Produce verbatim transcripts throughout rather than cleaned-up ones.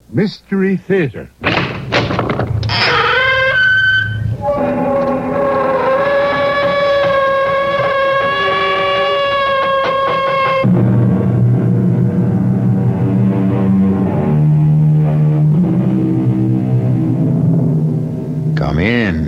Mystery Theater. Come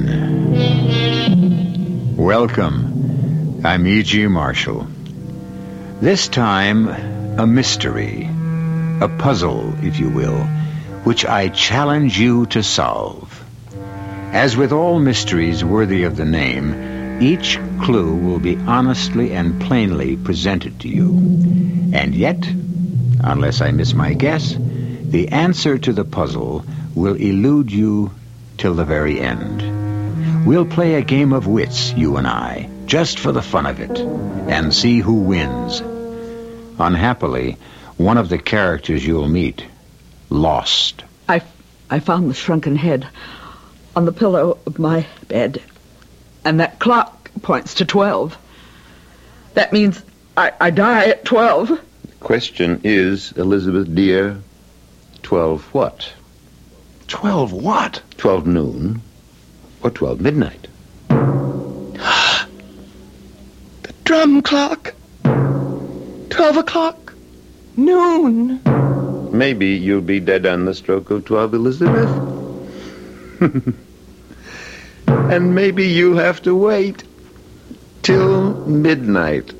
in. Welcome. I'm E G. Marshall. This time, a mystery. A puzzle, if you will, which I challenge you to solve. As with all mysteries worthy of the name, each clue will be honestly and plainly presented to you. And yet, unless I miss my guess, the answer to the puzzle will elude you till the very end. We'll play a game of wits, you and I, just for the fun of it, and see who wins. Unhappily, one of the characters you'll meet lost. I, I found the shrunken head on the pillow of my bed, and that clock points to twelve. That means I, I die at twelve. The question is, Elizabeth dear, twelve what? Twelve what? Twelve noon or twelve midnight? The drum clock. Twelve o'clock. Noon. Maybe you'll be dead on the stroke of twelve, Elizabeth. And maybe you'll have to wait till midnight.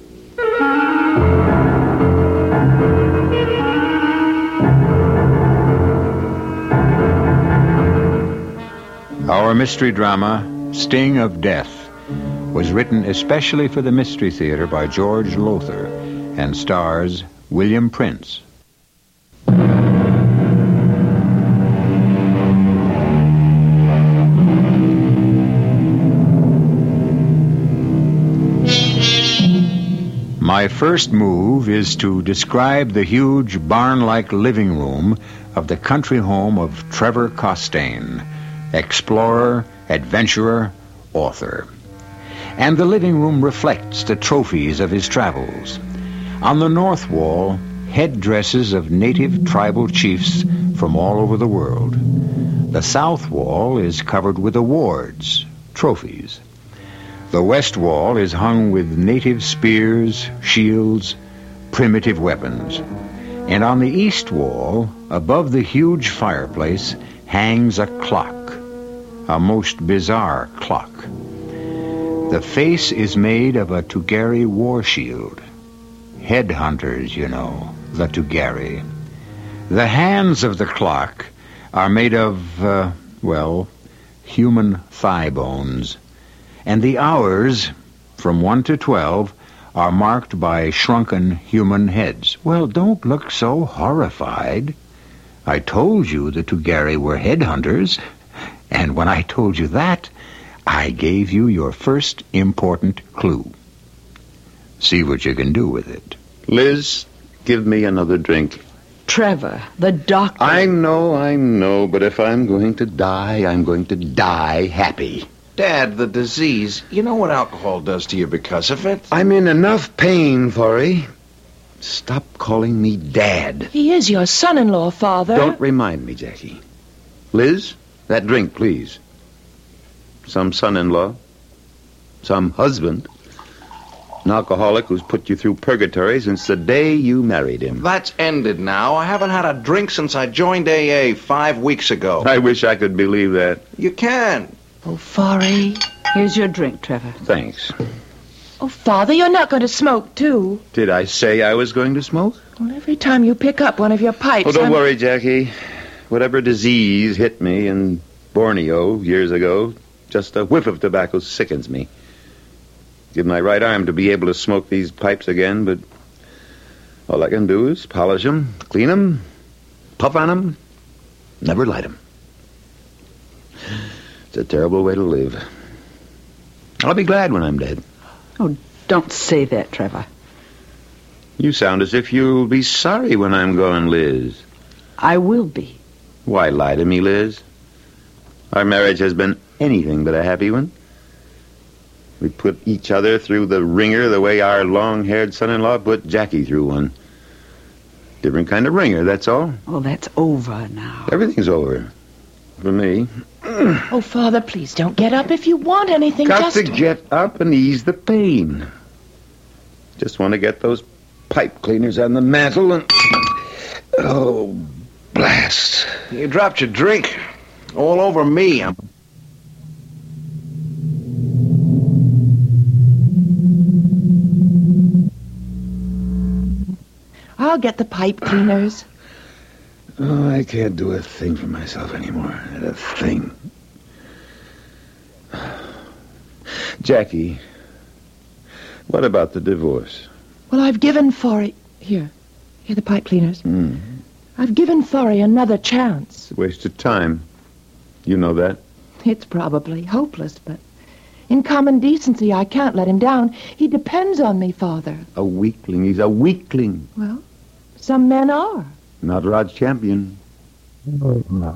Our mystery drama, Sting of Death, was written especially for the Mystery Theater by George Lothar and stars William Prince. My first move is to describe the huge barn-like living room of the country home of Trevor Costain, explorer, adventurer, author. And the living room reflects the trophies of his travels. On the north wall, headdresses of native tribal chiefs from all over the world. The south wall is covered with awards, trophies. The west wall is hung with native spears, shields, primitive weapons. And on the east wall, above the huge fireplace, hangs a clock, a most bizarre clock. The face is made of a Tugari war shield. Headhunters, you know, the Tugari. The hands of the clock are made of, uh, well, human thigh bones. And the hours, from one to twelve, are marked by shrunken human heads. Well, don't look so horrified. I told you the Tugari were headhunters, and when I told you that, I gave you your first important clue. See what you can do with it. Liz, give me another drink. Trevor, the doctor. I know, I know, but if I'm going to die, I'm going to die happy. Dad, the disease. You know what alcohol does to you because of it? I'm in enough pain, Forey. Stop calling me Dad. He is your son-in-law, Father. Don't remind me, Jackie. Liz, that drink, please. Some son-in-law. Some husband. An alcoholic who's put you through purgatory since the day you married him. That's ended now. I haven't had a drink since I joined A A five weeks ago. I wish I could believe that. You can. Oh, Forey. Here's your drink, Trevor. Thanks. Oh, Father, you're not going to smoke, too. Did I say I was going to smoke? Well, every time you pick up one of your pipes... Oh, don't I'm... worry, Jackie. Whatever disease hit me in Borneo years ago, just a whiff of tobacco sickens me. Give my right arm to be able to smoke these pipes again, but all I can do is polish them, clean them, puff on them, never light them. It's a terrible way to live. I'll be glad when I'm dead. Oh, don't say that, Trevor. You sound as if you'll be sorry when I'm gone, Liz. I will be. Why lie to me, Liz? Our marriage has been anything but a happy one. We put each other through the ringer the way our long-haired son-in-law put Jackie through one. Different kind of ringer, that's all. Oh, that's over now. Everything's over. For me. Oh, Father, please don't get up if you want anything. Got just... to get up and ease the pain. Just want to get those pipe cleaners on the mantle and... Oh, blast. You dropped your drink all over me. I'm... I'll get the pipe cleaners. Oh, I can't do a thing for myself anymore. Not a thing. Jackie, what about the divorce? Well, I've given Forry... Here. Here, the pipe cleaners. Mm. I've given Forry another chance. It's a waste of time. You know that? It's probably hopeless, but in common decency, I can't let him down. He depends on me, Father. A weakling. He's a weakling. Well, some men are. Not Rod's champion. Oh, no.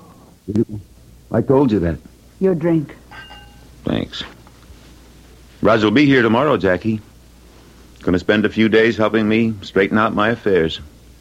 I told you that. Your drink. Thanks. Raj will be here tomorrow, Jackie. Going to spend a few days helping me straighten out my affairs.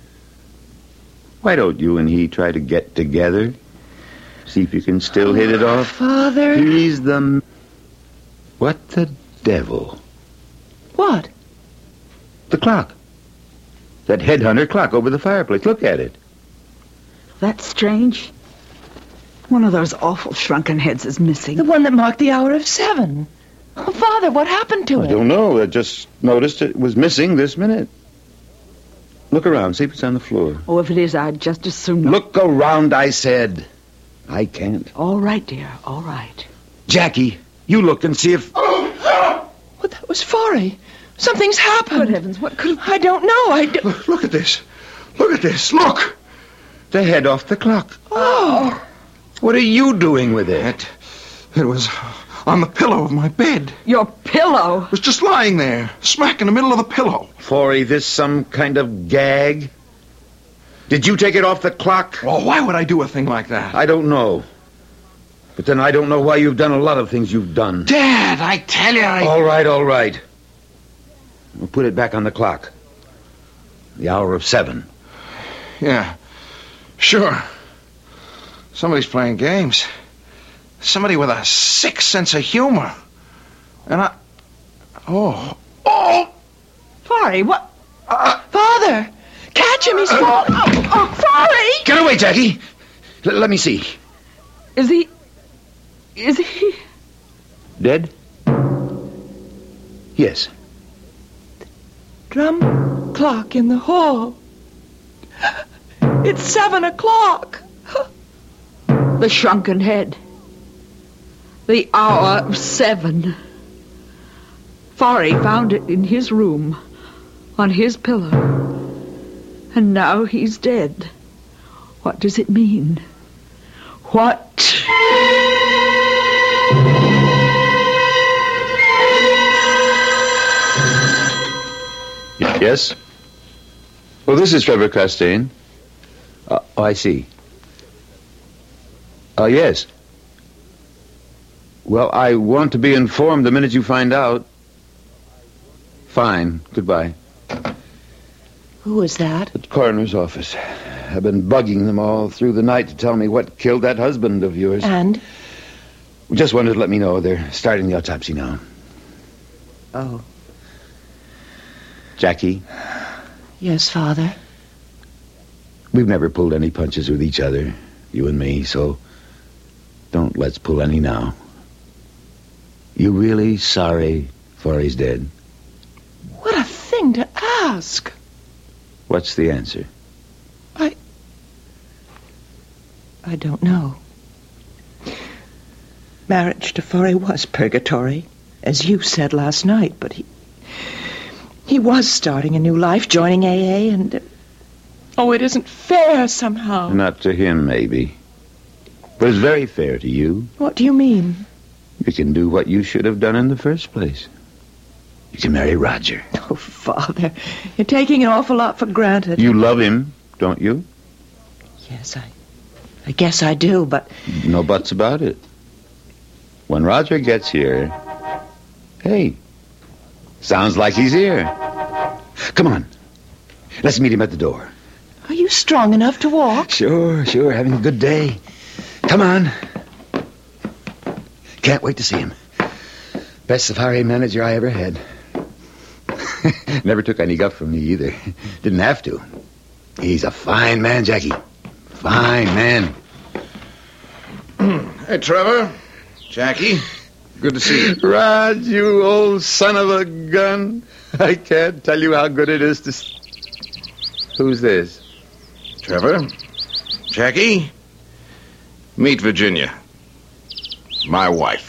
Why don't you and he try to get together? See if you can still hit it off? Father... He's the... What the devil? What? The clock. That headhunter clock over the fireplace. Look at it. That's strange. One of those awful shrunken heads is missing. The one that marked the hour of seven. Oh, Father, what happened to I it? don't know. I just noticed it was missing this minute. Look around. See if it's on the floor. Oh, if it is, I'd just as soon... not- Look around, I said. I can't. All right, dear. All right. Jackie, you look and see if... Well, that was Forry. Something's happened. Good heavens, what could have... I don't know. I do... Look, look at this. Look at this. Look. The head off the clock. Oh. What are you doing with it? It, it was on the pillow of my bed. Your pillow. It was just lying there, smack in the middle of the pillow. Forry, this some kind of gag? Did you take it off the clock? Oh, why would I do a thing like that? I don't know. But then I don't know why you've done a lot of things you've done. Dad, I tell you, I... All right, all right. We'll put it back on the clock. The hour of seven. Yeah, sure. Somebody's playing games. Somebody with a sick sense of humor. And I... Oh. Oh! Forry, what... Uh, Father! Catch him, he's falling. Oh, oh, Forry! Get away, Jackie. L- let me see. Is he... Is he... Dead? Yes. Drum clock in the hall. It's seven o'clock. The shrunken head. The hour of seven. Forry found it in his room, on his pillow. And now he's dead. What does it mean? What? Yes? Well, this is Trevor Costain. Uh, oh, I see. Oh, uh, yes. Well, I want to be informed the minute you find out. Fine. Goodbye. Who was that? The coroner's office. I've been bugging them all through the night to tell me what killed that husband of yours. And? Just wanted to let me know they're starting the autopsy now. Oh. Jackie, Yes, Father. we've never pulled any punches with each other, you and me, so don't let's pull any now. You really sorry Forry's dead? What a thing to ask. What's the answer? I... I don't know. Marriage to Forry was purgatory, as you said last night, but he... He was starting a new life, joining A A, and... Oh, it isn't fair somehow. Not to him, maybe. But it's very fair to you. What do you mean? You can do what you should have done in the first place. You can marry Roger. Oh, Father, you're taking an awful lot for granted. You love him, don't you? Yes, I... I guess I do, but... No buts about it. When Roger gets here... Hey, sounds like he's here. Come on. Let's meet him at the door. Are you strong enough to walk? Sure, sure. Having a good day. Come on. Can't wait to see him. Best safari manager I ever had. Never took any guff from me either. Didn't have to. He's a fine man, Jackie. Fine man. Hey, Trevor. Jackie. Good to see you. Rod, you old son of a gun. I can't tell you how good it is to... S- Who's this? Trevor. Jackie. Meet Virginia. My wife.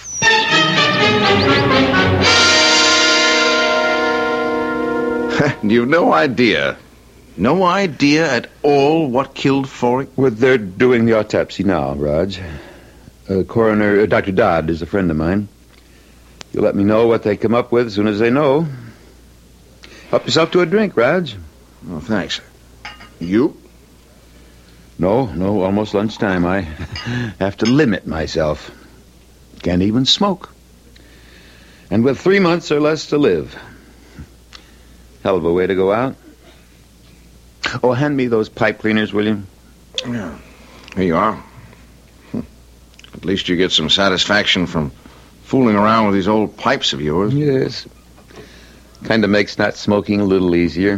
You've no idea. No idea at all what killed Forey? Well, they're doing the autopsy now, Raj. Uh, coroner, uh, Doctor Dodd is a friend of mine. You'll let me know what they come up with as soon as they know. Help yourself to a drink, Raj. Oh, thanks. You? No, no, almost lunchtime. I have to limit myself. Can't even smoke. And with three months or less to live. Hell of a way to go out. Oh, hand me those pipe cleaners, will you? Yeah. Here you are. At least you get some satisfaction from fooling around with these old pipes of yours. Yes. Kind of makes not smoking a little easier.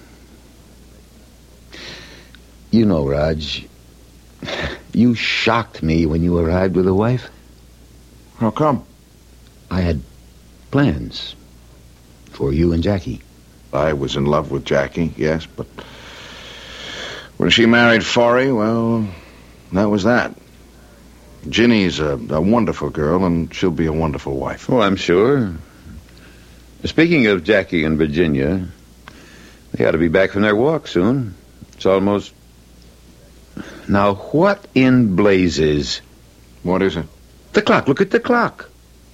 You know, Raj, you shocked me when you arrived with a wife. How come? I had plans for you and Jackie. I was in love with Jackie, yes, but when she married Forey, well, that was that. Ginny's a, a wonderful girl, and she'll be a wonderful wife. Oh, I'm sure. Speaking of Jackie and Virginia, they ought to be back from their walk soon. It's almost... Now, what in blazes? What is it? The clock. Look at the clock.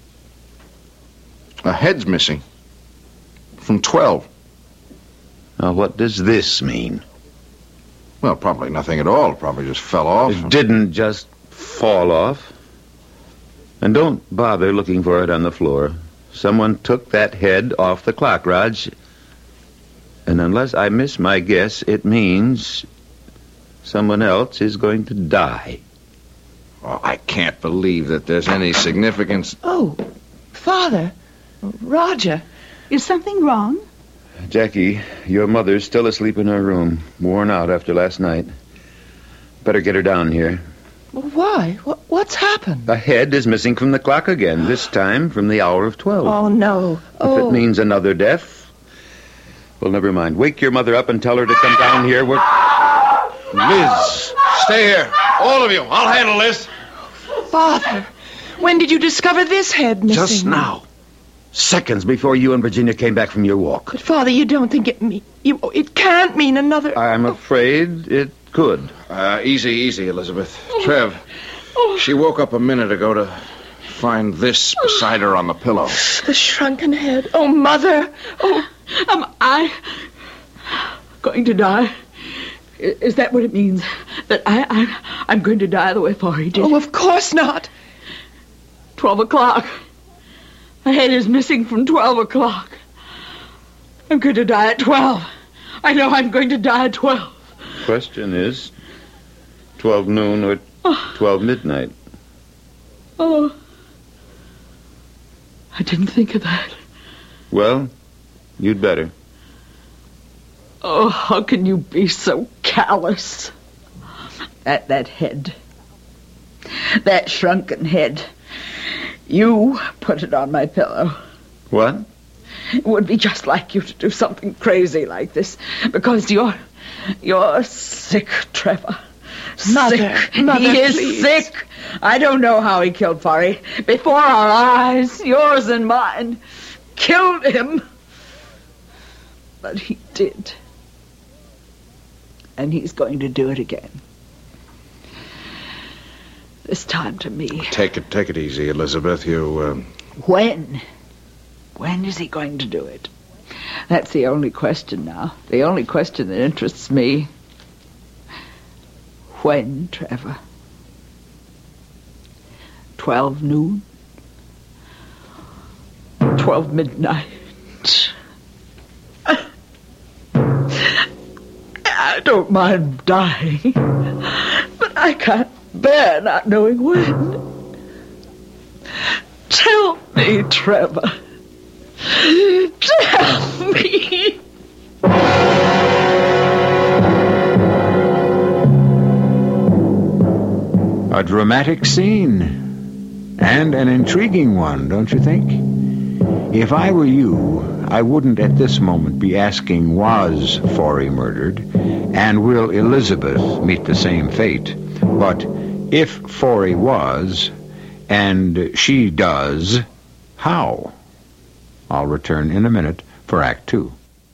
A head's missing. From twelve. Now, what does this mean? Well, probably nothing at all. Probably just fell off. It didn't just fall off. And don't bother looking for it on the floor. Someone took that head off the clock, Raj. And unless I miss my guess, it means someone else is going to die. Oh, I can't believe that there's any significance. Oh, Father. Roger. Is something wrong? Jackie, your mother's still asleep in her room, worn out after last night. Better get her down here. Why? What, what's happened? A head is missing from the clock again, this time from the hour of twelve. Oh, no. Oh. If it means another death, well, never mind. Wake your mother up and tell her to come down here. We're... Liz, stay here. All of you. I'll handle this. Father, when did you discover this head missing? Just now. Seconds before you and Virginia came back from your walk. But, Father, you don't think it mean... You, it can't mean another... I'm afraid it could. Uh, easy, easy, Elizabeth. Trev, she woke up a minute ago to find this beside her on the pillow. The shrunken head. Oh, Mother. Oh, Am I going to die? I- Is that what it means? That I, I, I'm going to die the way Forey did? oh, of course not. Twelve o'clock. My head is missing from twelve o'clock. I'm going to die at twelve. I know I'm going to die at twelve. Question is, twelve noon or twelve midnight? Oh. I didn't think of that. Well, you'd better. Oh, how can you be so callous? That, that head. That shrunken head. You put it on my pillow. What? It would be just like you to do something crazy like this. Because you're... You're sick, Trevor. Mother, sick. Mother, he is please. sick. I don't know how he killed Forey. Before our eyes, yours and mine. Killed him. But he did. And he's going to do it again. This time to me. Take it, take it easy, Elizabeth. You, um... When? When is he going to do it? That's the only question now. The only question that interests me. When, Trevor? Twelve noon? Twelve midnight? I I don't mind dying, but I can't bear not knowing when. Tell me, Trevor. Tell me. A dramatic scene. And an intriguing one, don't you think? If I were you, I wouldn't at this moment be asking, was Forey murdered? And will Elizabeth meet the same fate? But if Forey was, and she does, how? I'll return in a minute for Act Two.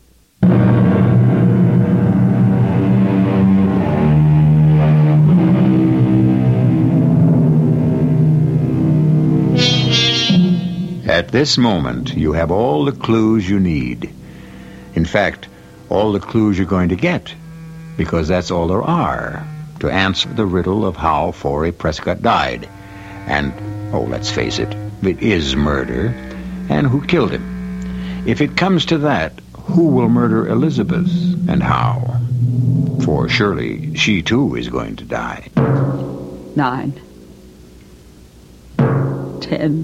At this moment, you have all the clues you need. In fact, all the clues you're going to get, because that's all there are to answer the riddle of how Forey Prescott died. And, oh, let's face it, it is murder. And who killed him? If it comes to that, who will murder Elizabeth and how? For surely she too is going to die. Nine. Ten.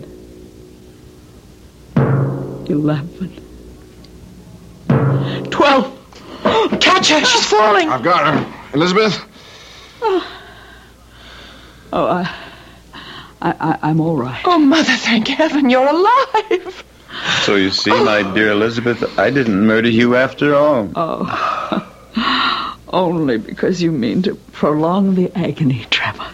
Eleven. Twelve. Catch her! She's falling! I've got her. Elizabeth? Oh, oh I, I, I, I'm all right. Oh, Mother, thank heaven you're alive! So you see, my dear Elizabeth, I didn't murder you after all. Oh, only because you mean to prolong the agony, Trevor.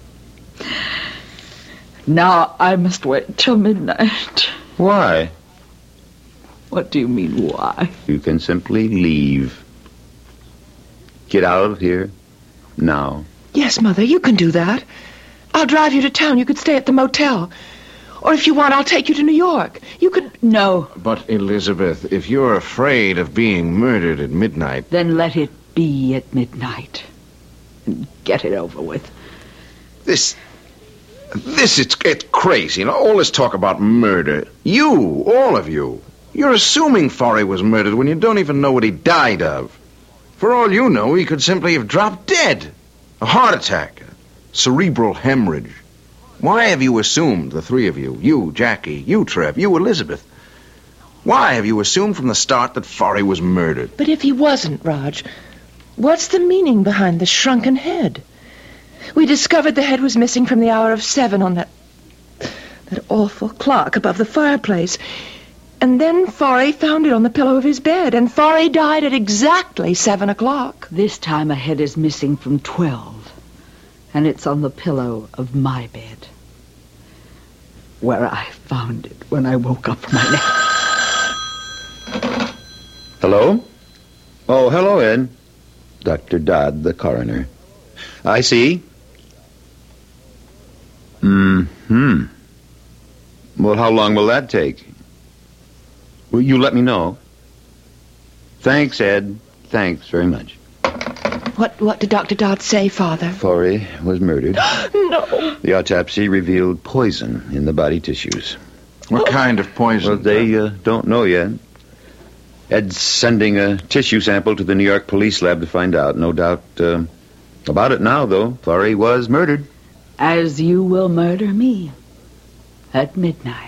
Now I must wait till midnight. Why? What do you mean, why? You can simply leave. Get out of here now. Yes, Mother, you can do that. I'll drive you to town. You could stay at the motel. Or if you want, I'll take you to New York. You could... No. But, Elizabeth, if you're afraid of being murdered at midnight... Then let it be at midnight. And get it over with. This... This, it's, it's crazy. You know, all this talk about murder. You, all of you. You're assuming Forey was murdered when you don't even know what he died of. For all you know, he could simply have dropped dead. A heart attack. A cerebral hemorrhage. Why have you assumed, the three of you, you, Jackie, you, Trev, you, Elizabeth, why have you assumed from the start that Forey was murdered? But if he wasn't, Raj, what's the meaning behind the shrunken head? We discovered the head was missing from the hour of seven on that... that awful clock above the fireplace. And then Forey found it on the pillow of his bed, and Forey died at exactly seven o'clock. This time a head is missing from twelve, and it's on the pillow of my bed, where I found it when I woke up from my nap. Hello? Oh, hello, Ed. Doctor Dodd, the coroner. I see. Mm-hmm. Well, how long will that take? Will you let me know? Thanks, Ed. Thanks very much. What what did Doctor Dodd say, Father? Forey was murdered. No. The autopsy revealed poison in the body tissues. What kind of poison? Well, they uh, don't know yet. Ed's sending a tissue sample to the New York police lab to find out. No doubt uh, about it now, though. Forey was murdered. As you will murder me at midnight.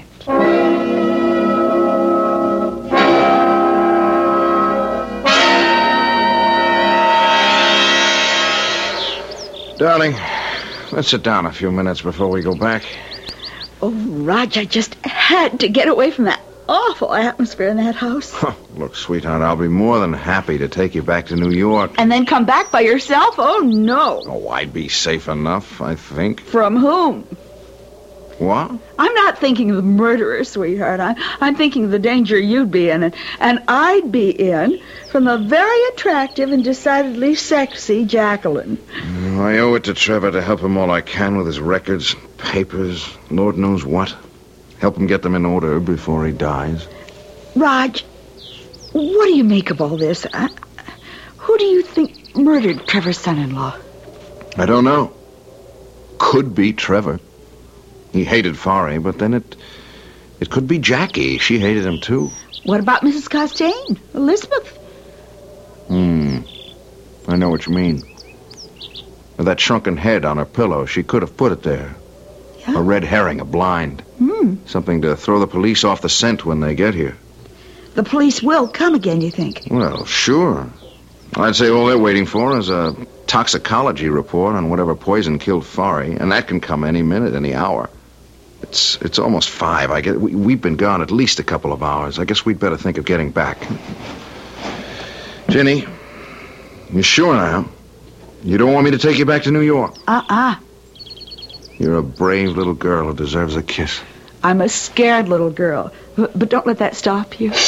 Darling, let's sit down a few minutes before we go back. Oh, Raj, I just had to get away from that awful atmosphere in that house. Look, sweetheart, I'll be more than happy to take you back to New York. And then come back by yourself? Oh, no. Oh, I'd be safe enough, I think. From whom? What? I'm not thinking of the murderer, sweetheart. I'm, I'm thinking of the danger you'd be in, and, and I'd be in from the very attractive and decidedly sexy Jacqueline. Oh, I owe it to Trevor to help him all I can with his records, papers, Lord knows what. Help him get them in order before he dies. Raj, what do you make of all this? Uh, who do you think murdered Trevor's son-in-law? I don't know. Could be Trevor. He hated Forey, but then it it could be Jackie. She hated him, too. What about Missus Costain? Elizabeth? Hmm. I I know what you mean. That shrunken head on her pillow, she could have put it there. Yeah? A red herring, a blind. Hmm. Something to throw the police off the scent when they get here. The police will come again, you think? Well, sure. I'd say all they're waiting for is a toxicology report on whatever poison killed Fari, and that can come any minute, any hour. It's it's almost five. I get we, we've been gone at least a couple of hours. I guess we'd better think of getting back. Ginny, you sure now? You don't want me to take you back to New York? Uh-uh. You're a brave little girl who deserves a kiss. I'm a scared little girl. But, but don't let that stop you.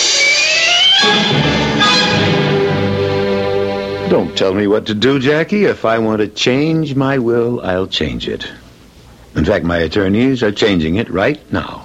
Don't tell me what to do, Jackie. If I want to change my will, I'll change it. In fact, my attorneys are changing it right now.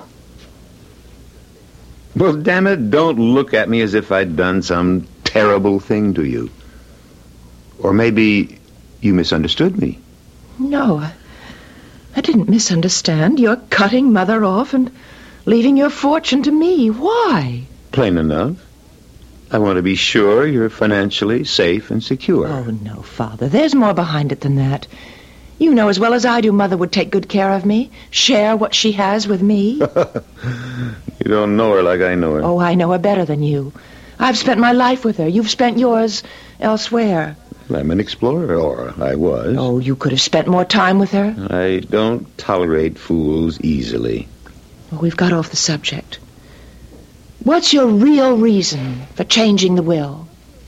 Well, damn it, don't look at me as if I'd done some terrible thing to you. Or maybe you misunderstood me. No, I, I didn't misunderstand. You're cutting Mother off and leaving your fortune to me. Why? Plain enough. I want to be sure you're financially safe and secure. Oh, no, Father. There's more behind it than that. You know as well as I do Mother would take good care of me, share what she has with me. You don't know her like I know her. Oh, I know her better than you. I've spent my life with her. You've spent yours elsewhere. I'm an explorer, or I was. Oh, you could have spent more time with her. I don't tolerate fools easily. Well, we've got off the subject. What's your real reason for changing the will?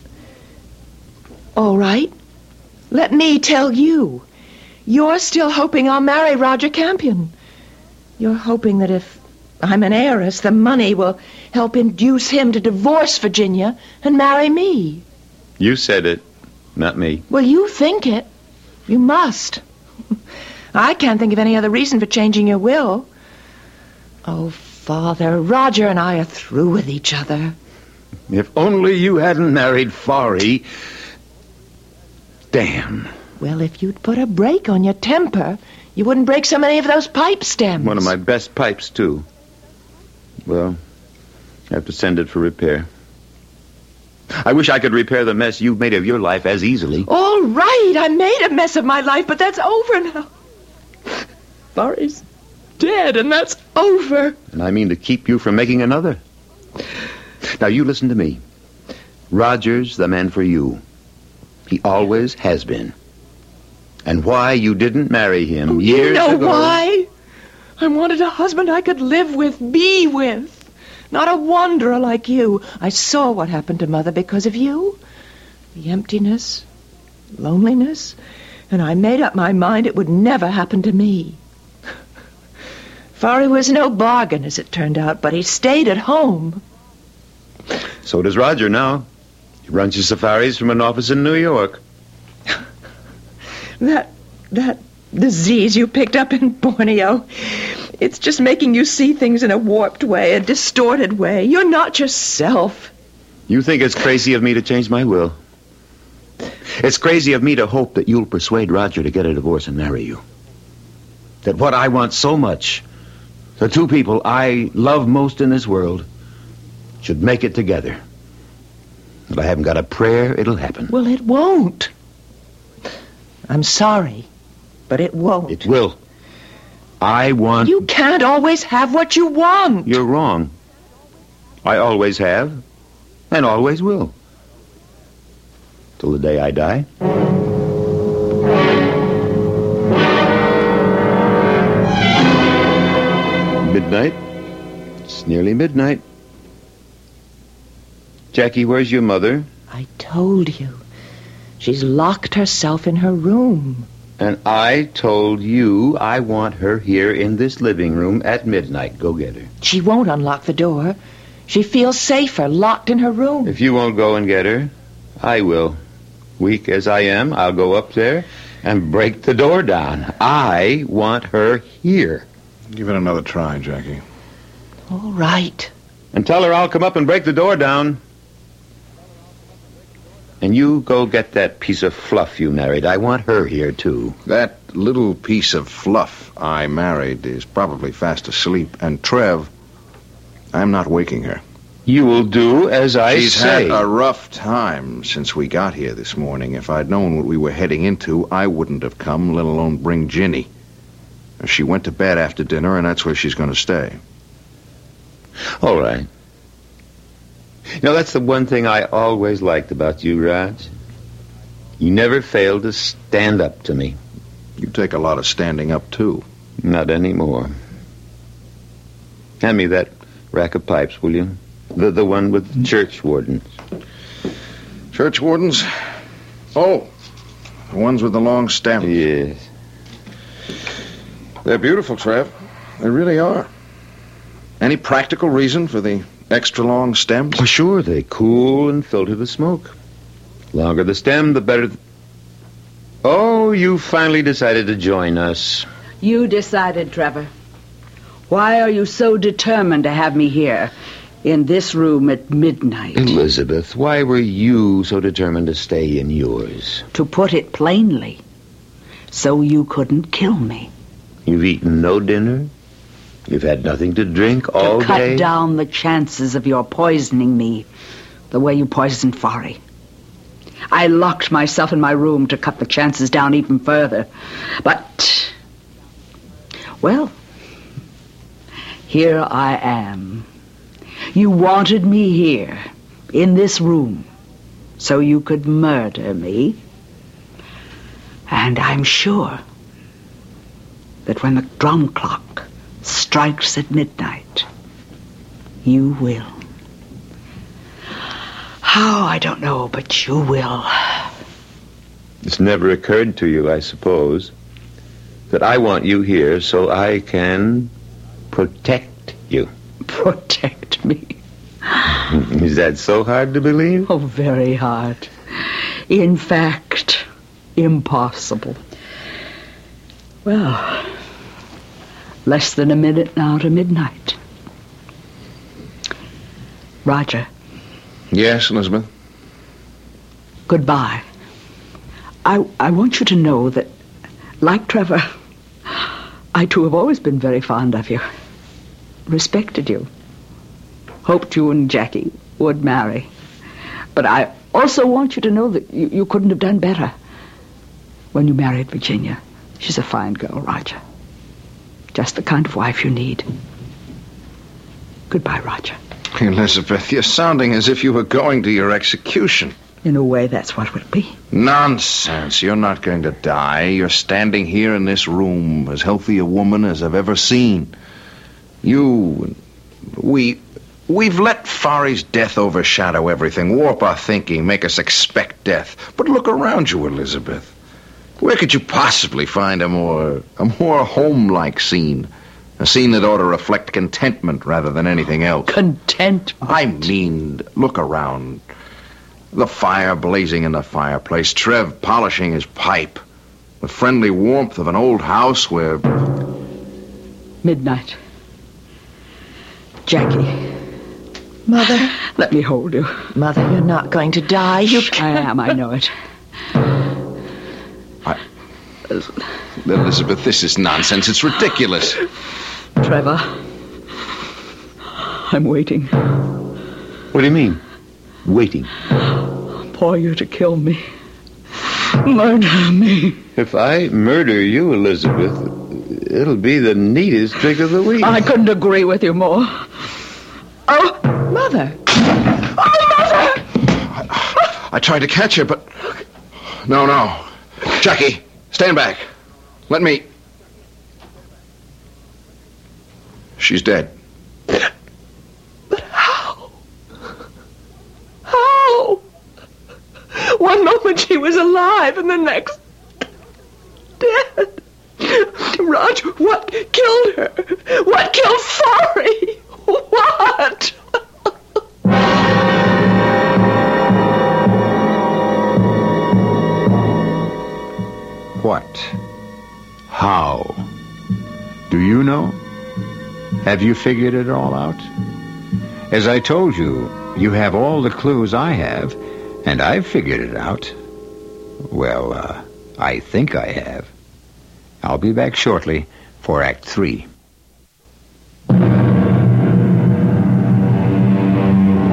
All right. Let me tell you. You're still hoping I'll marry Roger Campion. You're hoping that if I'm an heiress, the money will help induce him to divorce Virginia and marry me. You said it, not me. Well, you think it. You must. I can't think of any other reason for changing your will. Oh, Father, Roger and I are through with each other. If only you hadn't married Fari. Damn. Well, if you'd put a brake on your temper, you wouldn't break so many of those pipe stems. One of my best pipes, too. Well, I have to send it for repair. I wish I could repair the mess you've made of your life as easily. All right, I made a mess of my life, but that's over now. Fari's dead, and that's over. And I mean to keep you from making another. Now, you listen to me. Roger's the man for you. He always has been. And why you didn't marry him oh, years you know ago... why? I wanted a husband I could live with, be with. Not a wanderer like you. I saw what happened to Mother because of you. The emptiness, loneliness, and I made up my mind it would never happen to me. Fari was no bargain, as it turned out, but he stayed at home. So does Roger now. He runs his safaris from an office in New York. That, that disease you picked up in Borneo, it's just making you see things in a warped way, a distorted way. You're not yourself. You think it's crazy of me to change my will. It's crazy of me to hope that you'll persuade Roger to get a divorce and marry you. That what I want so much, the two people I love most in this world, should make it together. But I haven't got a prayer it'll happen. Well, it won't. I'm sorry, but it won't. It will. I want... You can't always have what you want. You're wrong. I always have, and always will. Till the day I die. Midnight. It's nearly midnight. Jackie, where's your mother? I told you. She's locked herself in her room. And I told you I want her here in this living room at midnight. Go get her. She won't unlock the door. She feels safer locked in her room. If you won't go and get her, I will. Weak as I am, I'll go up there and break the door down. I want her here. Give it another try, Jackie. All right. And tell her I'll come up and break the door down. And you go get that piece of fluff you married. I want her here, too. That little piece of fluff I married is probably fast asleep. And Trev, I'm not waking her. You will do as I She's say. had a rough time since we got here this morning. If I'd known what we were heading into, I wouldn't have come, let alone bring Ginny. She went to bed after dinner, and that's where she's going to stay. All right. Now, that's the one thing I always liked about you, Raj. You never failed to stand up to me. You take a lot of standing up, too. Not anymore. Hand me that rack of pipes, will you? The the one with the church wardens. Church wardens? Oh, the ones with the long stems. Yes. They're beautiful, Trev. They really are. Any practical reason for the extra long stems? Oh, sure, they cool and filter the smoke. Longer the stem, the better. Th- oh, you finally decided to join us. You decided, Trevor. Why are you so determined to have me here in this room at midnight? Elizabeth, why were you so determined to stay in yours? To put it plainly, so you couldn't kill me. You've eaten no dinner? You've had nothing to drink all to cut day? down the chances of your poisoning me the way you poisoned Fari. I locked myself in my room to cut the chances down even further. But, well, here I am. You wanted me here, in this room, so you could murder me. And I'm sure that when the drum clock strikes at midnight, you will. How, I don't know, but you will. It's never occurred to you, I suppose, that I want you here so I can protect you. Protect me? Is that so hard to believe? Oh, very hard. In fact, impossible. Well, less than a minute now to midnight. Roger. Yes, Elizabeth? Goodbye. I, I want you to know that, like Trevor, I too have always been very fond of you. Respected you. Hoped you and Jackie would marry. But I also want you to know that you, you couldn't have done better when you married Virginia. She's a fine girl, Roger. Just the kind of wife you need. Goodbye, Roger. Elizabeth, you're sounding as if you were going to your execution. In a way, that's what it will be. Nonsense. You're not going to die. You're standing here in this room, as healthy a woman as I've ever seen. You, we, we've let Fari's death overshadow everything, warp our thinking, make us expect death. But look around you, Elizabeth. Where could you possibly find a more, a more home-like scene? A scene that ought to reflect contentment rather than anything else. Contentment? I mean, look around. The fire blazing in the fireplace, Trev polishing his pipe, the friendly warmth of an old house where... Midnight. Jackie. Mother? Let me hold you. Mother, you're not going to die. You I can't. am, I know it. I... Elizabeth, this is nonsense. It's ridiculous. Trevor, I'm waiting What do you mean, waiting? for you to kill me. Murder me. If I murder you, Elizabeth, it'll be the neatest trick of the week. I couldn't agree with you more. Oh, Mother. oh, Mother! I, I tried to catch her, but... No, no. Jackie, stand back. Let me... She's dead. But how? How? One moment she was alive and the next dead. Roger, what killed her? What killed Fari? What? What? How? Do you know? Have you figured it all out? As I told you, you have all the clues I have, and I've figured it out. Well, uh, I think I have. I'll be back shortly for Act Three.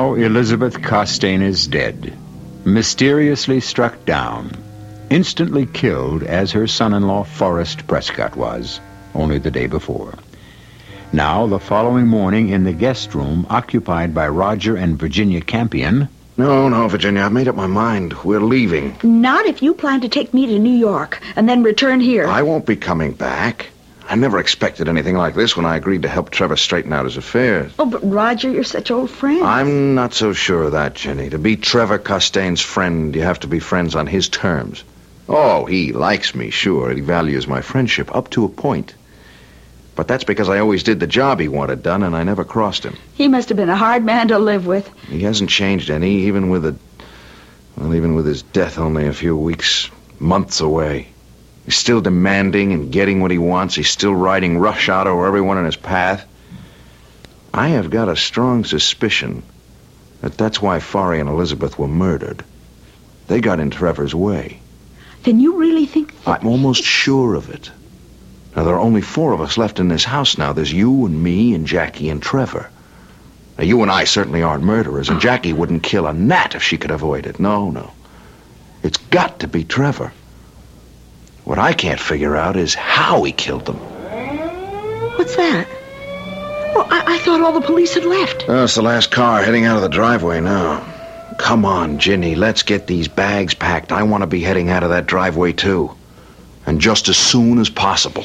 Now Elizabeth Costain is dead, mysteriously struck down, instantly killed as her son-in-law Forrest Prescott was, only the day before. Now, the following morning in the guest room occupied by Roger and Virginia Campion... No, no, Virginia, I've made up my mind. We're leaving. Not if you plan to take me to New York and then return here. I won't be coming back. I never expected anything like this when I agreed to help Trevor straighten out his affairs. Oh, but Roger, you're such old friends. I'm not so sure of that, Jenny. To be Trevor Costain's friend, you have to be friends on his terms. Oh, he likes me, sure. He values my friendship up to a point. But that's because I always did the job he wanted done, and I never crossed him. He must have been a hard man to live with. He hasn't changed any, even with a... Well, even with his death only a few weeks, months away. He's still demanding and getting what he wants. He's still riding roughshod over everyone in his path. I have got a strong suspicion that that's why Forry and Elizabeth were murdered. They got in Trevor's way. Then you really think... I'm almost sure of it. Now, there are only four of us left in this house now. There's you and me and Jackie and Trevor. Now, you and I certainly aren't murderers, and Jackie wouldn't kill a gnat if she could avoid it. No, no. It's got to be Trevor. What I can't figure out is how he killed them. What's that? Well, I, I thought all the police had left. Oh, it's the last car heading out of the driveway now. Come on, Ginny, let's get these bags packed. I want to be heading out of that driveway, too. And just as soon as possible.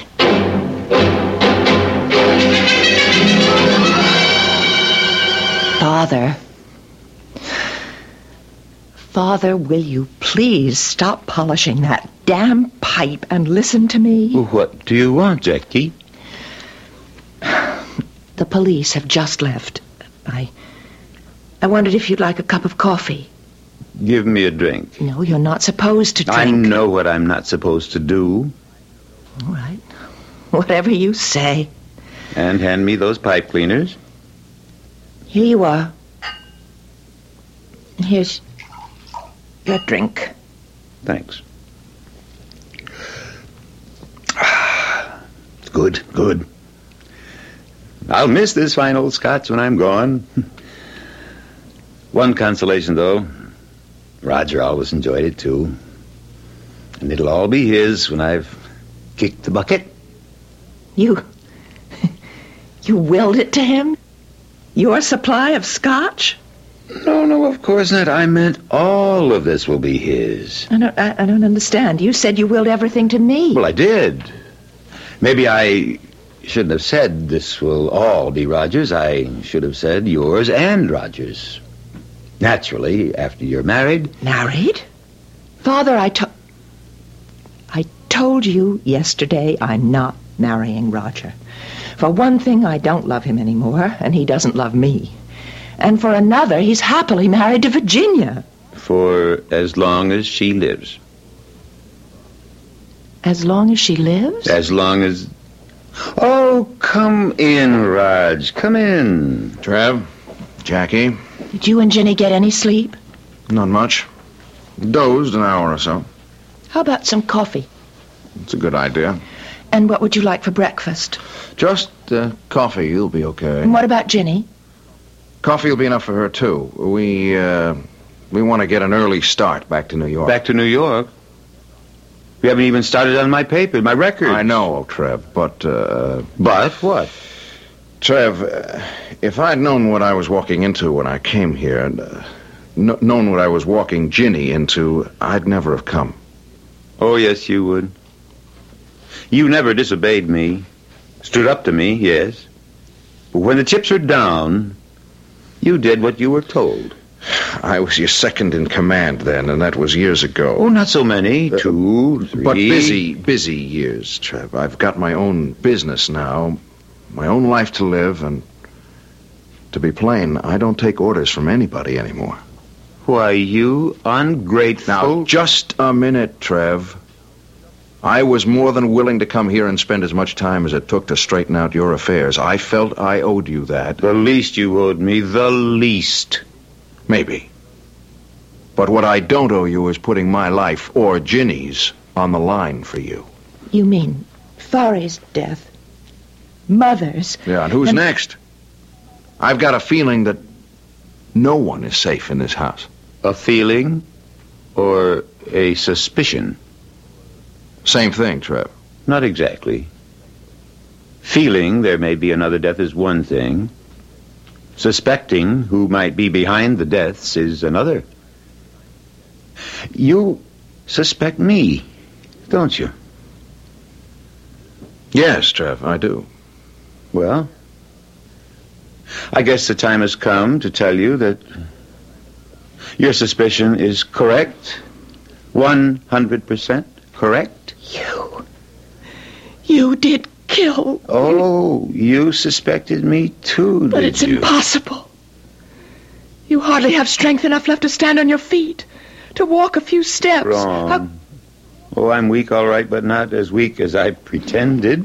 Father. Father, will you please stop polishing that damn pipe and listen to me? What do you want, Jackie? The police have just left. I... I wondered if you'd like a cup of coffee. Give me a drink. No, you're not supposed to drink. I know what I'm not supposed to do. All right. Whatever you say. And hand me those pipe cleaners. Here you are. Here's your drink. Thanks. Good, good. I'll miss this fine old scotch when I'm gone. One consolation, though. Roger always enjoyed it, too. And it'll all be his when I've kicked the bucket. You... You willed it to him? Your supply of scotch? No, no, of course not. I meant all of this will be his. I don't, I, I don't understand. You said you willed everything to me. Well, I did. Maybe I shouldn't have said this will all be Roger's. I should have said yours and Roger's. Naturally, after you're married. Married? Father, I told... I told you yesterday I'm not marrying Roger. For one thing, I don't love him anymore, and he doesn't love me. And for another, he's happily married to Virginia. For as long as she lives. As long as she lives? As long as... Oh, come in, Raj. Come in. Trev, Jackie. Did you and Ginny get any sleep? Not much. Dozed an hour or so. How about some coffee? It's a good idea. And what would you like for breakfast? Just uh, coffee. You'll be okay. And what about Ginny? Coffee will be enough for her, too. We, uh, we want to get an early start back to New York. Back to New York? We haven't even started on my paper, my record. I know, Trev, but, uh... But what? Trev, uh, if I'd known what I was walking into when I came here, and uh, kn- known what I was walking Ginny into, I'd never have come. Oh, yes, you would. You never disobeyed me. Stood up to me, yes. But when the chips were down, you did what you were told. I was your second in command then, and that was years ago. Oh, not so many. Uh, Two, three. But busy, busy years, Trev. I've got my own business now, my own life to live, and to be plain, I don't take orders from anybody anymore. Why, you ungrateful... Now, just a minute, Trev. I was more than willing to come here and spend as much time as it took to straighten out your affairs. I felt I owed you that. The least you owed me, the least. Maybe. But what I don't owe you is putting my life, or Ginny's, on the line for you. You mean Forry's death? Mother's? Yeah, and who's and... next? I've got a feeling that No one is safe in this house. A feeling or a suspicion? Same thing, Trev. Not exactly. Feeling there may be another death is one thing. Suspecting who might be behind the deaths is another. You suspect me, don't you? Yes, Trev, I do. Well, I guess the time has come to tell you that your suspicion is correct. one hundred percent correct. You... You did kill... Oh, you suspected me too, But did it's you? impossible. You hardly have strength enough left to stand on your feet, to walk a few steps. Wrong. How... Oh, I'm weak, all right, but not as weak as I pretended.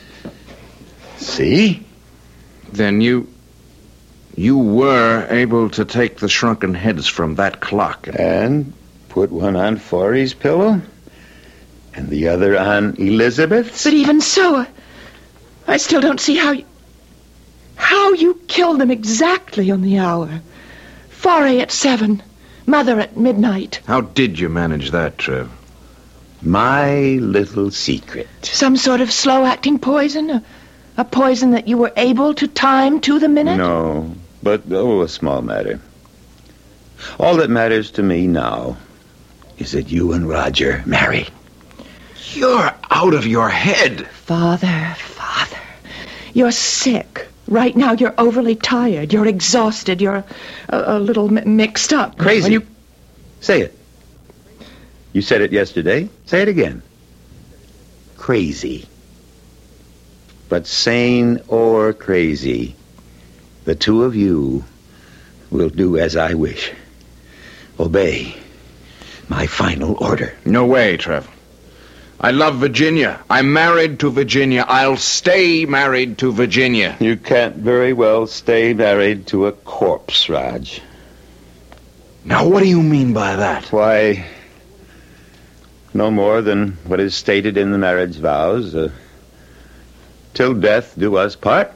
See? Then you... You were able to take the shrunken heads from that clock. And put one on Forey's pillow, and the other on Elizabeth's. But even so, I still don't see how you... How you killed them exactly on the hour. Forey at seven, Mother at midnight. How did you manage that, Trev? My little secret. Some sort of slow-acting poison? A, a poison that you were able to time to the minute? No, but, oh, a small matter. All that matters to me now is that you and Roger marry. You're out of your head. Father, Father, you're sick. Right now you're overly tired. You're exhausted. You're a, a little mi- mixed up. Crazy. When you... Say it. You said it yesterday. Say it again. Crazy. But sane or crazy, the two of you will do as I wish. Obey my final order. No way, Trev. I love Virginia. I'm married to Virginia. I'll stay married to Virginia. You can't very well stay married to a corpse, Raj. Now, what do you mean by that? Why, no more than what is stated in the marriage vows. Uh, till death do us part.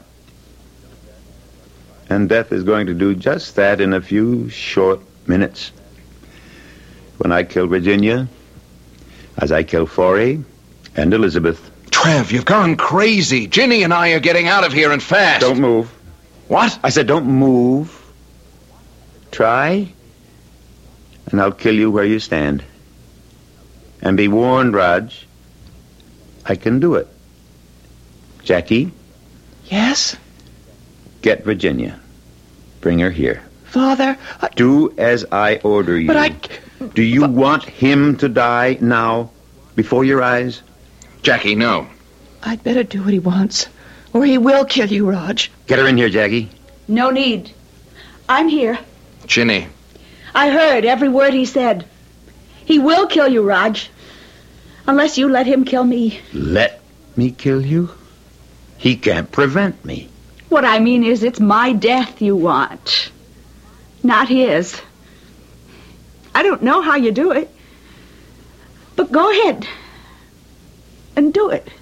And death is going to do just that in a few short minutes. When I kill Virginia, as I kill Forey and Elizabeth. Trev, you've gone crazy. Ginny and I are getting out of here and fast. Don't move. What? I said don't move. Try, and I'll kill you where you stand. And be warned, Raj, I can do it. Jackie? Yes? Get Virginia. Bring her here. Father, I... Do as I order you. But I... Do you but... want him to die now, before your eyes? Jackie, no. I'd better do what he wants, or he will kill you, Raj. Get her in here, Jackie. No need. I'm here. Ginny. I heard every word he said. He will kill you, Raj. Unless you let him kill me. Let me kill you? He can't prevent me. What I mean is it's my death you want, not his. I don't know how you do it, but go ahead and do it.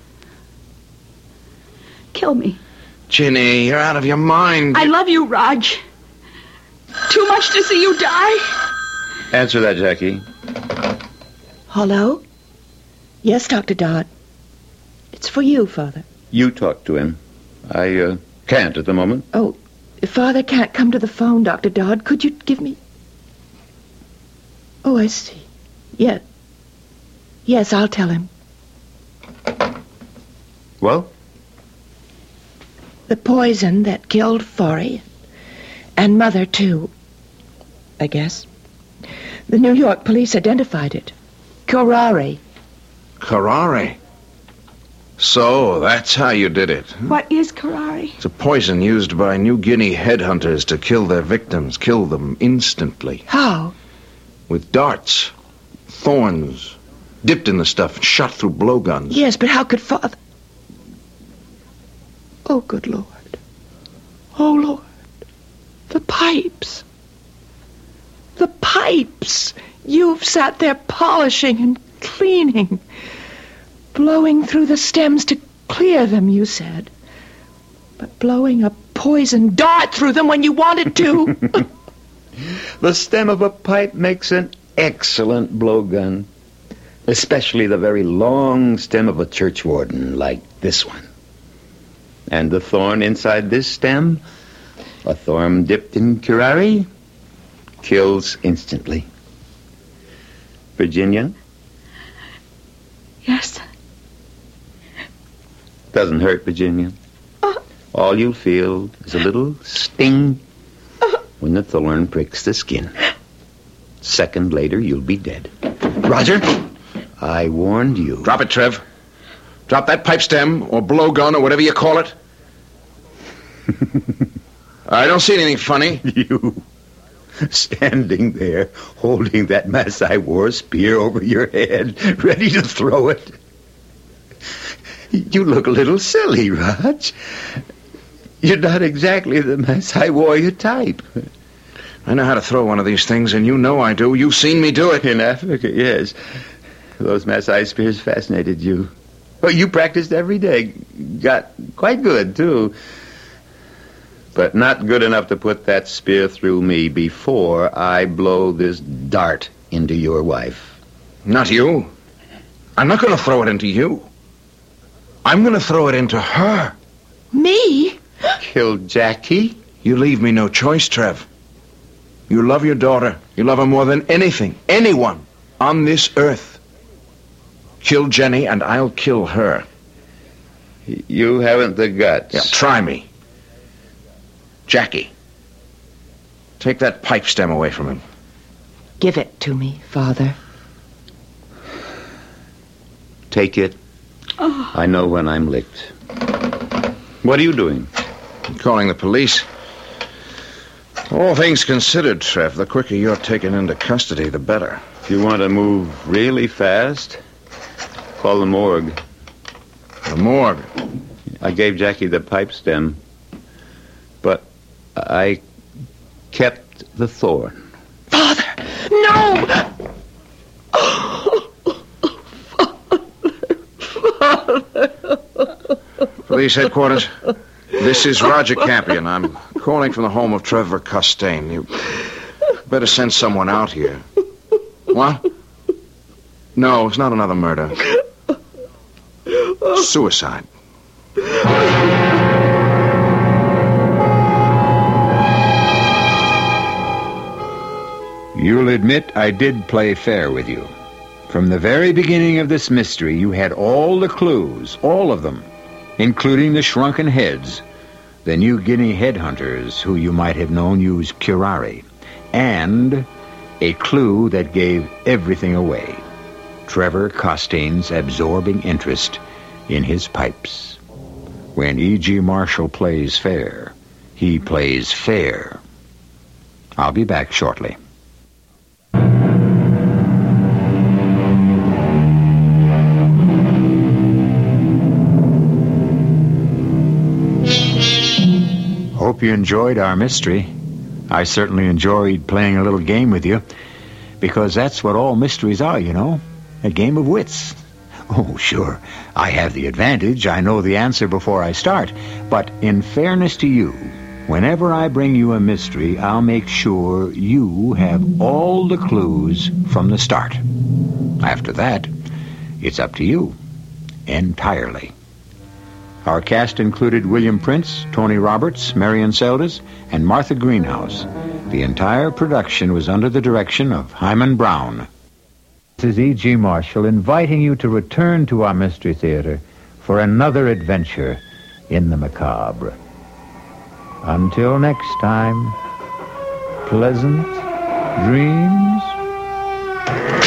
Kill me. Ginny, you're out of your mind. I love you, Raj. Too much to see you die. Answer that, Jackie. Hello? Yes, Doctor Dodd. It's for you, Father. You talk to him. I uh, can't at the moment. Oh, if Father can't come to the phone, Doctor Dodd, could you give me... Oh, I see. Yes. Yes, I'll tell him. Well? The poison that killed Forey, and Mother, too, I guess. The New York police identified it. Curare. Curare? So, that's how you did it. Huh? What is curare? It's a poison used by New Guinea headhunters to kill their victims, kill them instantly. How? With darts, thorns, dipped in the stuff and shot through blowguns. Yes, but how could Father... Oh, good Lord. Oh, Lord. The pipes. The pipes. You've sat there polishing and cleaning, blowing through the stems to clear them, you said. But blowing a poison dart through them when you wanted to. The stem of a pipe makes an excellent blowgun, especially the very long stem of a churchwarden like this one. And the thorn inside this stem, a thorn dipped in curare, kills instantly. Virginia? Yes. Doesn't hurt, Virginia. Uh, All you'll feel is a little sting uh, when the thorn pricks the skin. Second later, you'll be dead. Roger, I warned you. Drop it, Trev. Drop that pipe stem or blowgun or whatever you call it. I don't see anything funny. You standing there holding that Masai war spear over your head, ready to throw it. You look a little silly, Raj. You're not exactly the Masai warrior type. I know how to throw one of these things, and you know I do. You've seen me do it. In Africa, yes. Those Masai spears fascinated you. Well, you practiced every day. Got quite good, too. But not good enough to put that spear through me before I blow this dart into your wife. Not you. I'm not going to throw it into you. I'm going to throw it into her. Me? Kill Jackie? You leave me no choice, Trev. You love your daughter. You love her more than anything, anyone on this earth. Kill Jenny, and I'll kill her. You haven't the guts. Yeah, try me. Jackie, take that pipe stem away from him. Give it to me, Father. Take it. Oh. I know when I'm licked. What are you doing? I'm calling the police. All things considered, Trev, the quicker you're taken into custody, the better. If you want to move really fast, call the morgue. The morgue? I gave Jackie the pipe stem, but I kept the thorn. Father, no! Police headquarters. This is Roger Campion. I'm calling from the home of Trevor Costain. You better send someone out here. What? No, it's not another murder. Suicide. You'll admit I did play fair with you. From the very beginning of this mystery, you had all the clues, all of them, including the shrunken heads, the New Guinea headhunters who you might have known use curare, and a clue that gave everything away, Trevor Costain's absorbing interest in his pipes. When E G. Marshall plays fair, he plays fair. I'll be back shortly. Hope you enjoyed our mystery. I certainly enjoyed playing a little game with you, because that's what all mysteries are, you know, a game of wits. Oh, sure, I have the advantage. I know the answer before I start. But in fairness to you, whenever I bring you a mystery, I'll make sure you have all the clues from the start. After that, it's up to you, entirely. Our cast included William Prince, Tony Roberts, Marion Seldes, and Martha Greenhouse. The entire production was under the direction of Hyman Brown. This is E G. Marshall inviting you to return to our Mystery Theater for another adventure in the macabre. Until next time, pleasant dreams.